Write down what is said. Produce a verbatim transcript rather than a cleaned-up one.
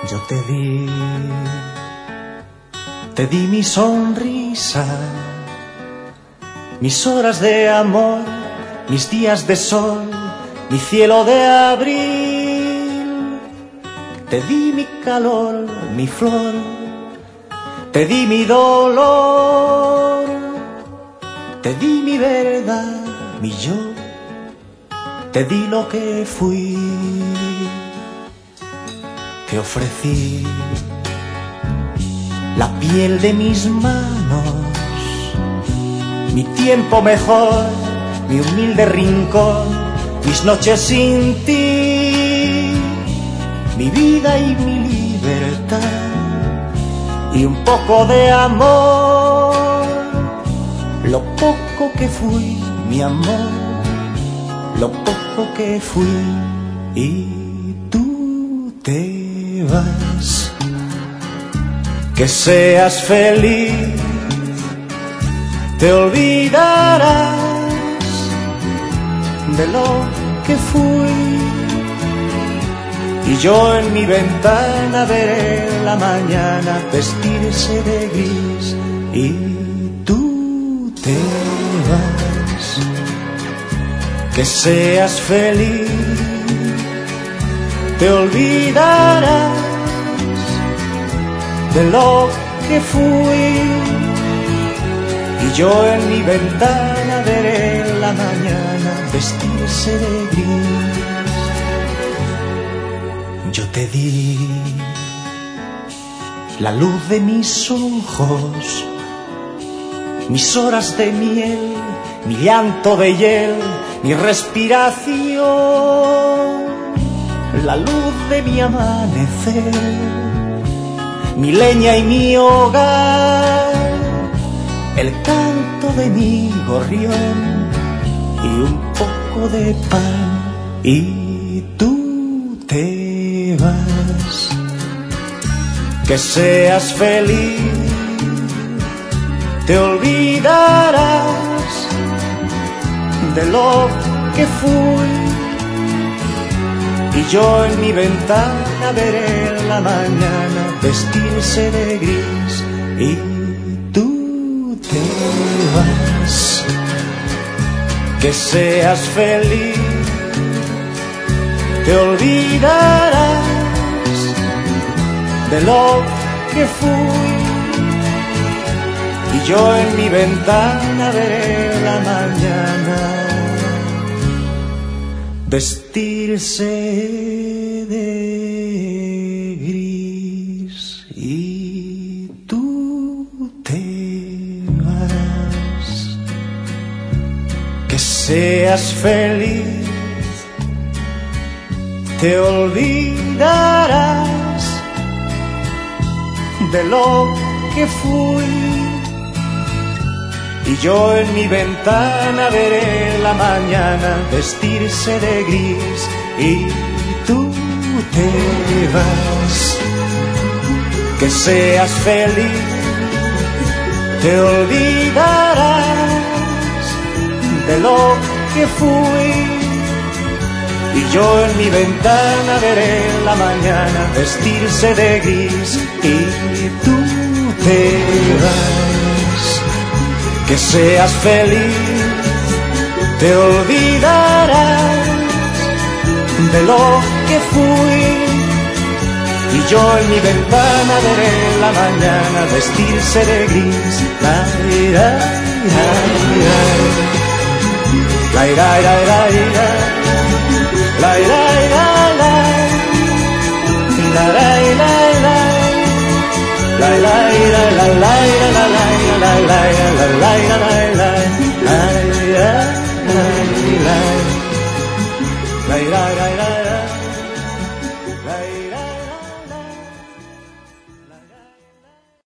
Yo te di, te di mi sonrisa, mis horas de amor, mis días de sol, mi cielo de abril. Te di mi calor, mi flor, te di mi dolor, te di mi verdad, mi yo, te di lo que fui. Te ofrecí la piel de mis manos, mi tiempo mejor, mi humilde rincón, mis noches sin ti, mi vida y mi libertad, y un poco de amor, lo poco que fui, mi amor, lo poco que fui. Y tú te vas, que seas feliz, te olvidarás de lo que fui, y yo en mi ventana veré la mañana vestirse de gris. Y tú te vas, que seas feliz, te olvidarás de lo que fui, y yo en mi ventana veré la mañana vestirse de gris. Yo te di la luz de mis ojos, mis horas de miel, mi llanto de hiel, mi respiración, la luz de mi amanecer, mi leña y mi hogar, el canto de mi gorrión y un poco de pan. Y tú te vas, que seas feliz, te olvidarás de lo que fui, y yo en mi ventana veré la mañana vestirse de gris. Y tú te vas, que seas feliz, te olvidarás de lo que fui, y yo en mi ventana veré la mañana vestirse de gris. Y tú te vas, que seas feliz, te olvidarás de lo que fui, y yo en mi ventana veré la mañana vestirse de gris. Y tú te vas, que seas feliz, te olvidarás de lo que fui, y yo en mi ventana veré la mañana vestirse de gris. Y tú te vas, que seas feliz, te olvidarás de lo que fui, y yo en mi ventana veré la mañana vestirse de gris. La ira, ira, ira, la ira, ira, ira, ira, la ira, ira, la, la, la, la, la. La la la la la la la la la la la la la la la la la la la